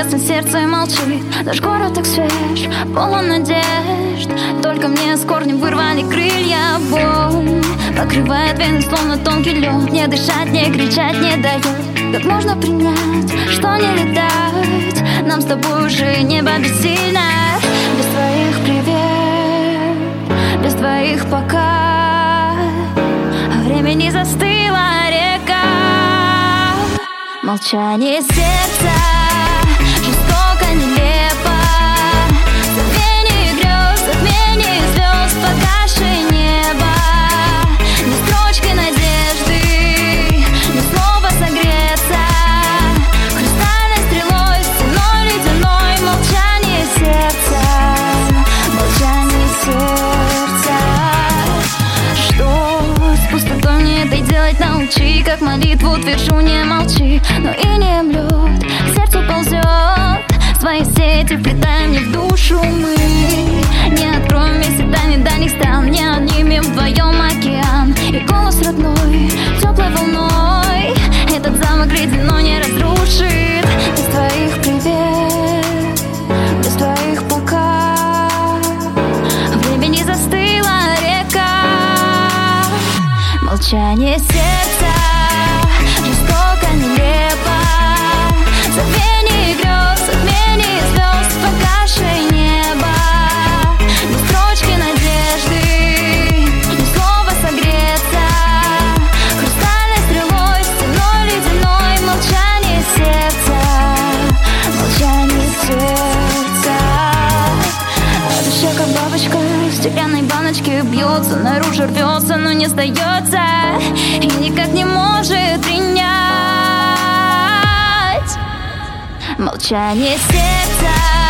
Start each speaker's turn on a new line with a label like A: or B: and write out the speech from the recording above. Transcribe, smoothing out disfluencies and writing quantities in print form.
A: если сердце молчит? Наш город так свеж, полон надежд, только мне с корнем вырвали крылья. Боль покрывает вены, словно тонкий лед. Не дышать, не кричать не дает. Как можно принять, что не летать? Нам с тобой уже небо бессильно. Без твоих привет, без твоих пока. Время не застыла река. Молчание сердца жестоко, нелепо. Забвение грез, затмение звезд, погасшее небо. Ни строчки надежды, ни слова согреться. Хрустальной стрелой, стеной ледяной. Молчание сердца, молчание сердца. Что с пустотой мне это делать научи? Как молитву твержу, не молчи, но и не млет, к сердцу ползет. Свои сети вплетаем мне в душу мы. Не откроем вместе тайны дальних стран, не однимем вдвоем океан. И голос родной, теплой волной, этот замок ледяной не разрушит. Без твоих привет, без твоих пока. Времени застыла река. Молчание сердца жестоко, нелепо. Забвение грез, затмение звезд, погасшее небо. Ни строчки надежды, ни слова согреться. Хрустальной стрелой, стеной ледяной. Молчание сердца, молчание сердца. А душа, как бабочка в стеклянной баночке, бьется, наружу рвется, но не сдается. И никак не может принять. Молчание сердца.